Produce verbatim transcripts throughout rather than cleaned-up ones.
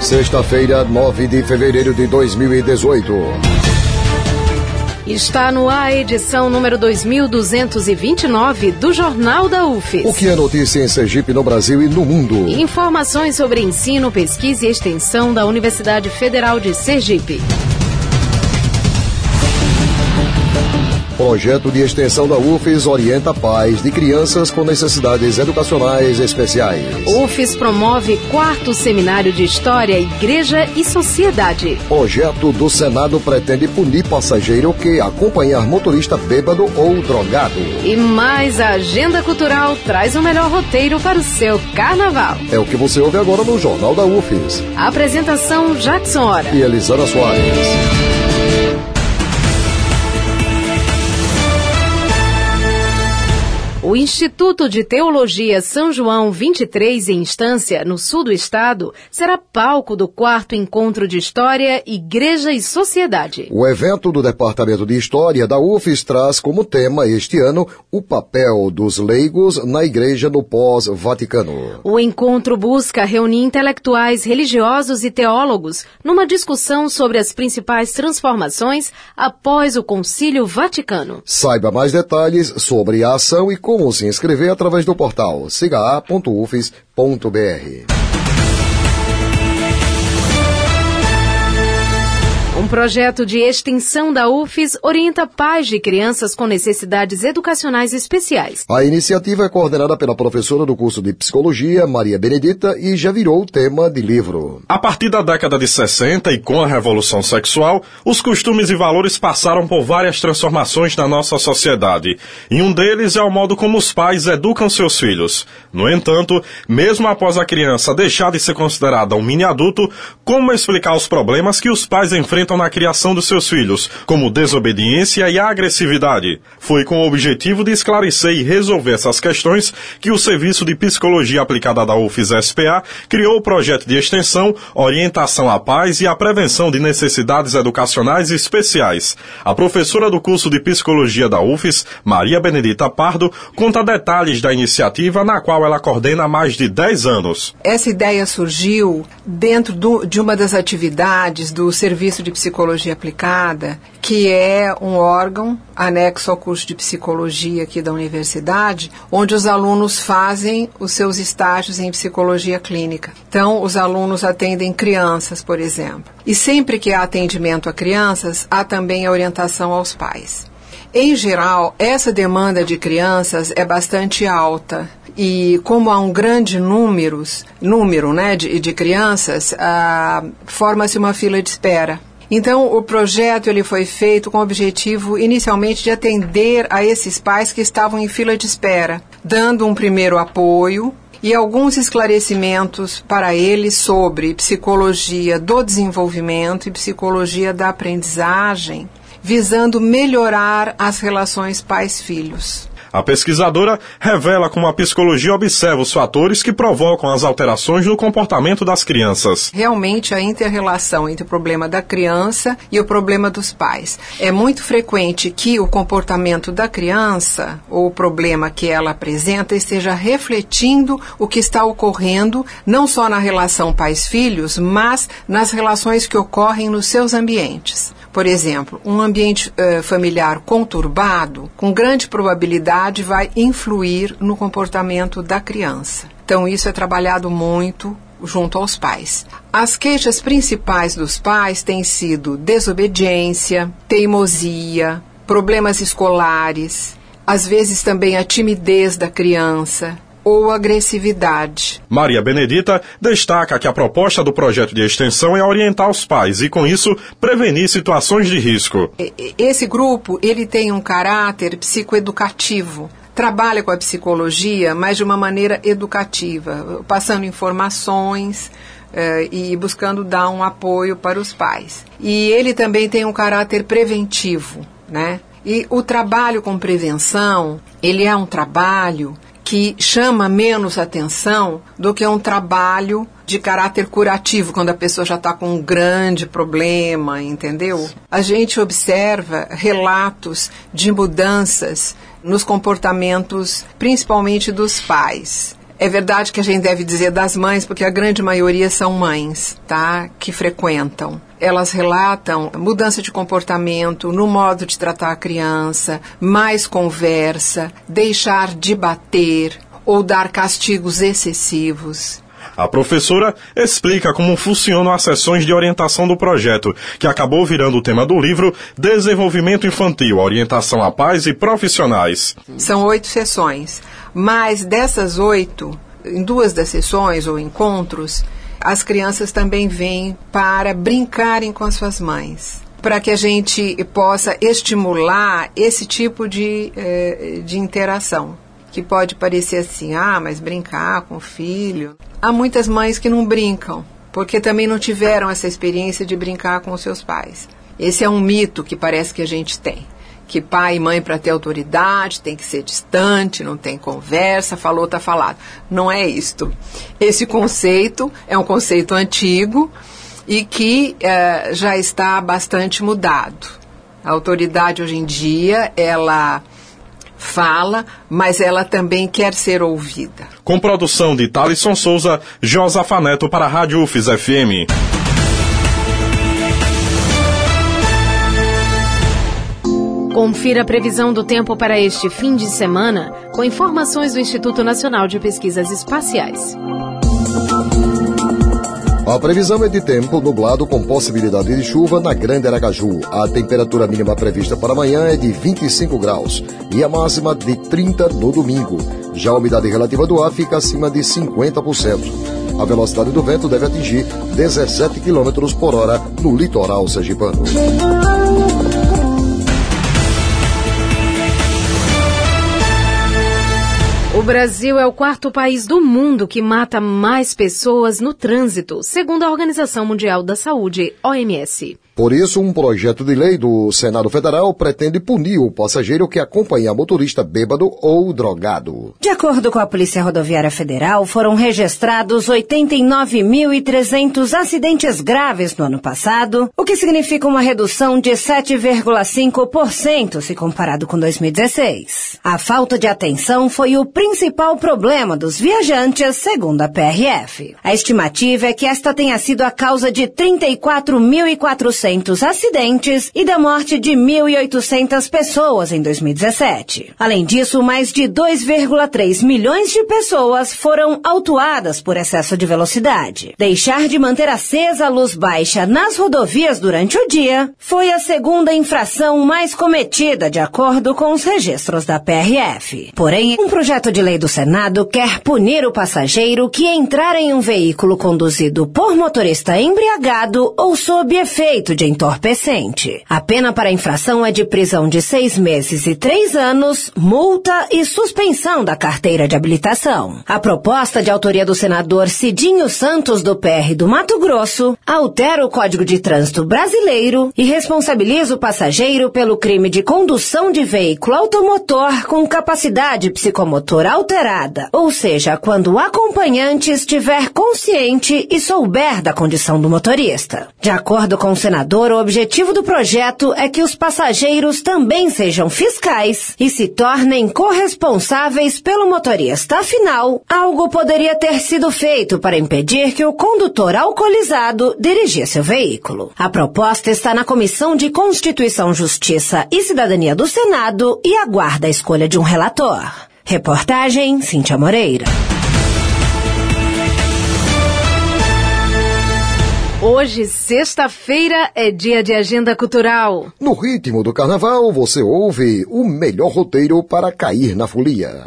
Sexta-feira, nove de fevereiro de dois mil e dezoito. Está no ar a edição número dois mil duzentos e vinte e nove do Jornal da U F E S. O que é notícia em Sergipe, no Brasil e no mundo? Informações sobre ensino, pesquisa e extensão da Universidade Federal de Sergipe. Projeto de extensão da U F E S orienta pais de crianças com necessidades educacionais especiais. U F E S promove quarto seminário de História, Igreja e Sociedade. Projeto do Senado pretende punir passageiro que acompanhar motorista bêbado ou drogado. E mais a agenda cultural traz o melhor roteiro para o seu carnaval. É o que você ouve agora no Jornal da U F E S. Apresentação Jackson Hora e Elisana Soares. O Instituto de Teologia São João vinte e três, em Instância, no sul do estado, será palco do quarto encontro de História, Igreja e Sociedade. O evento do Departamento de História da U F E S traz como tema este ano o papel dos leigos na Igreja no pós-Vaticano. O encontro busca reunir intelectuais religiosos e teólogos numa discussão sobre as principais transformações após o Concílio Vaticano. Saiba mais detalhes sobre a ação e como se inscrever através do portal siga a ponto u f e s ponto b r. Um projeto de extensão da U F E S orienta pais de crianças com necessidades educacionais especiais. A iniciativa é coordenada pela professora do curso de Psicologia, Maria Benedita, e já virou tema de livro. A partir da década de sessenta e com a Revolução Sexual, os costumes e valores passaram por várias transformações na nossa sociedade. E um deles é o modo como os pais educam seus filhos. No entanto, mesmo após a criança deixar de ser considerada um mini-adulto, como explicar os problemas que os pais enfrentam na criação dos seus filhos, como desobediência e agressividade? Foi com o objetivo de esclarecer e resolver essas questões que o Serviço de Psicologia Aplicada da U F E S S P A criou o projeto de extensão Orientação à Paz e à Prevenção de Necessidades Educacionais Especiais. A professora do curso de Psicologia da U F E S, Maria Benedita Pardo, conta detalhes da iniciativa, na qual ela coordena há mais de dez anos. Essa ideia surgiu dentro do, de uma das atividades do Serviço de Psicologia Aplicada, que é um órgão anexo ao curso de Psicologia aqui da universidade, onde os alunos fazem os seus estágios em Psicologia Clínica. Então, os alunos atendem crianças, por exemplo. E sempre que há atendimento a crianças, há também a orientação aos pais. Em geral, essa demanda de crianças é bastante alta. E como há um grande números, número né, de, de crianças, ah, forma-se uma fila de espera. Então, o projeto ele foi feito com o objetivo, inicialmente, de atender a esses pais que estavam em fila de espera, dando um primeiro apoio e alguns esclarecimentos para eles sobre psicologia do desenvolvimento e psicologia da aprendizagem, visando melhorar as relações pais-filhos. A pesquisadora revela como a psicologia observa os fatores que provocam as alterações no comportamento das crianças. Realmente, a inter-relação entre o problema da criança e o problema dos pais. É muito frequente que o comportamento da criança, ou o problema que ela apresenta, esteja refletindo o que está ocorrendo, não só na relação pais-filhos, mas nas relações que ocorrem nos seus ambientes. Por exemplo, um ambiente uh, familiar conturbado, com grande probabilidade, vai influir no comportamento da criança. Então, isso é trabalhado muito junto aos pais. As queixas principais dos pais têm sido desobediência, teimosia, problemas escolares, às vezes também a timidez da criança ou agressividade. Maria Benedita destaca que a proposta do projeto de extensão é orientar os pais e, com isso, prevenir situações de risco. Esse grupo ele tem um caráter psicoeducativo. Trabalha com a psicologia, mas de uma maneira educativa, passando informações eh, e buscando dar um apoio para os pais. E ele também tem um caráter preventivo, né? E o trabalho com prevenção, ele é um trabalho que chama menos atenção do que um trabalho de caráter curativo, quando a pessoa já está com um grande problema, entendeu? A gente observa relatos de mudanças nos comportamentos, principalmente dos pais. É verdade que a gente deve dizer das mães, porque a grande maioria são mães, tá? Que frequentam. Elas relatam mudança de comportamento no modo de tratar a criança, mais conversa, deixar de bater ou dar castigos excessivos. A professora explica como funcionam as sessões de orientação do projeto, que acabou virando o tema do livro Desenvolvimento Infantil, Orientação a Pais e Profissionais. São oito sessões, mas dessas oito, em duas das sessões ou encontros, as crianças também vêm para brincarem com as suas mães, para que a gente possa estimular esse tipo de, eh, de interação. Que pode parecer assim, ah, mas brincar com o filho. Há muitas mães que não brincam, porque também não tiveram essa experiência de brincar com os seus pais. Esse é um mito que parece que a gente tem. Que pai e mãe, para ter autoridade, tem que ser distante, não tem conversa, falou, tá falado. Não é isto. Esse conceito é um conceito antigo e que eh, já está bastante mudado. A autoridade hoje em dia, ela fala, mas ela também quer ser ouvida. Com produção de Thalisson Souza, Josafa Neto para a Rádio U F S F M. Confira a previsão do tempo para este fim de semana com informações do Instituto Nacional de Pesquisas Espaciais. A previsão é de tempo nublado com possibilidade de chuva na Grande Aracaju. A temperatura mínima prevista para amanhã é de vinte e cinco graus e a máxima de trinta no domingo. Já a umidade relativa do ar fica acima de cinquenta por cento. A velocidade do vento deve atingir dezessete quilômetros por hora no litoral sergipano. O Brasil é o quarto país do mundo que mata mais pessoas no trânsito, segundo a Organização Mundial da Saúde, O M S. Por isso, um projeto de lei do Senado Federal pretende punir o passageiro que acompanha motorista bêbado ou drogado. De acordo com a Polícia Rodoviária Federal, foram registrados oitenta e nove mil e trezentos acidentes graves no ano passado, o que significa uma redução de sete vírgula cinco por cento se comparado com dois mil e dezesseis. A falta de atenção foi o principal problema dos viajantes, segundo a P R F. A estimativa é que esta tenha sido a causa de trinta e quatro mil e quatrocentos acidentes e da morte de mil e oitocentas pessoas em dois mil e dezessete. Além disso, mais de dois vírgula três milhões de pessoas foram autuadas por excesso de velocidade. Deixar de manter acesa a luz baixa nas rodovias durante o dia foi a segunda infração mais cometida, de acordo com os registros da P R F. Porém, um projeto de lei do Senado quer punir o passageiro que entrar em um veículo conduzido por motorista embriagado ou sob efeito de entorpecente. A pena para a infração é de prisão de seis meses e três anos, multa e suspensão da carteira de habilitação. A proposta de autoria do senador Cidinho Santos, do P R do Mato Grosso, altera o Código de Trânsito brasileiro e responsabiliza o passageiro pelo crime de condução de veículo automotor com capacidade psicomotora alterada, ou seja, quando o acompanhante estiver consciente e souber da condição do motorista. De acordo com o senador, o objetivo do projeto é que os passageiros também sejam fiscais e se tornem corresponsáveis pelo motorista. Afinal, algo poderia ter sido feito para impedir que o condutor alcoolizado dirigisse o veículo. A proposta está na Comissão de Constituição, Justiça e Cidadania do Senado e aguarda a escolha de um relator. Reportagem Cíntia Moreira. Hoje, sexta-feira, é dia de agenda cultural. No ritmo do carnaval, você ouve o melhor roteiro para cair na folia.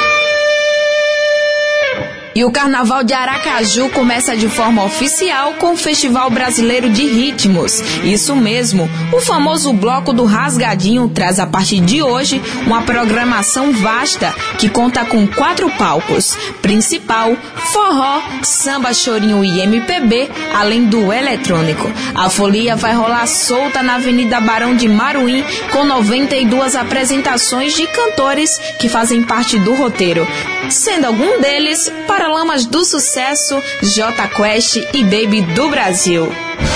E o Carnaval de Aracaju começa de forma oficial com o Festival Brasileiro de Ritmos. Isso mesmo, o famoso Bloco do Rasgadinho traz a partir de hoje uma programação vasta que conta com quatro palcos: principal, forró, samba, chorinho e M P B, além do eletrônico. A folia vai rolar solta na Avenida Barão de Maruim com noventa e duas apresentações de cantores que fazem parte do roteiro, sendo algum deles Paralamas do Sucesso, J Quest e Baby do Brasil.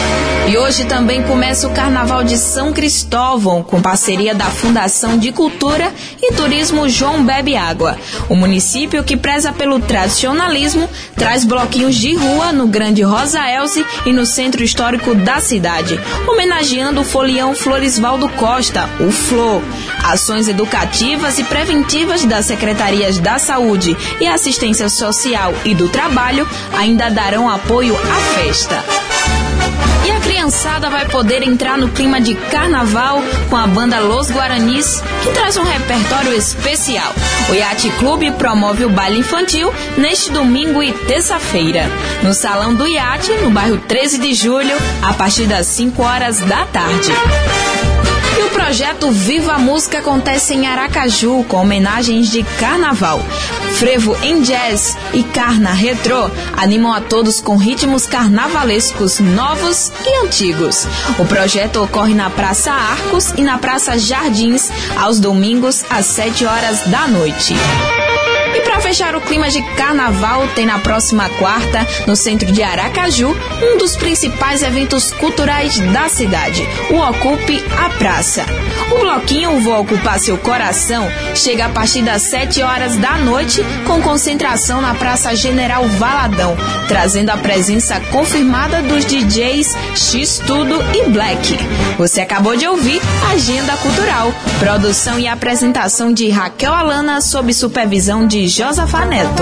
E hoje também começa o Carnaval de São Cristóvão, com parceria da Fundação de Cultura e Turismo João Bebe Água. O município, que preza pelo tradicionalismo, traz bloquinhos de rua no Grande Rosa Elze e no centro histórico da cidade, homenageando o folião Florisvaldo Costa, o Flô. Ações educativas e preventivas das Secretarias da Saúde e Assistência Social e do Trabalho ainda darão apoio à festa. E a criançada vai poder entrar no clima de carnaval com a banda Los Guaranis, que traz um repertório especial. O Yacht Clube promove o baile infantil neste domingo e terça-feira, no Salão do Yacht, no bairro treze de julho, a partir das cinco horas da tarde. E o projeto Viva a Música acontece em Aracaju, com homenagens de carnaval. Frevo em jazz e carna retrô animam a todos com ritmos carnavalescos novos e antigos. O projeto ocorre na Praça Arcos e na Praça Jardins, aos domingos, às sete horas da noite. E para fechar o clima de carnaval, tem na próxima quarta, no centro de Aracaju, um dos principais eventos culturais da cidade, o Ocupe a Praça. O bloquinho Vou Ocupar Seu Coração chega a partir das sete horas da noite, com concentração na Praça General Valadão, trazendo a presença confirmada dos D Js X-Tudo e Black. Você acabou de ouvir Agenda Cultural, produção e apresentação de Raquel Alana, sob supervisão de Josafa Neto.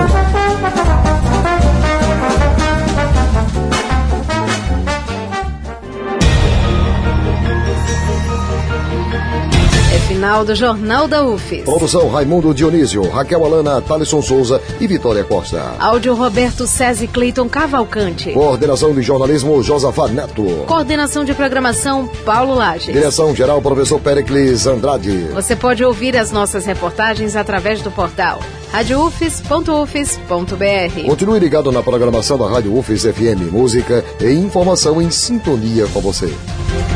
Final do Jornal da U F E S. Produção Raimundo Dionísio, Raquel Alana, Thalisson Souza e Vitória Costa. Áudio Roberto César e Cleiton Cavalcante. Coordenação de jornalismo Josafá Neto. Coordenação de programação Paulo Lages. Direção geral Professor Pericles Andrade. Você pode ouvir as nossas reportagens através do portal rádio u f e s ponto u f e s ponto b r. Continue ligado na programação da Rádio U F E S F M, música e informação em sintonia com você.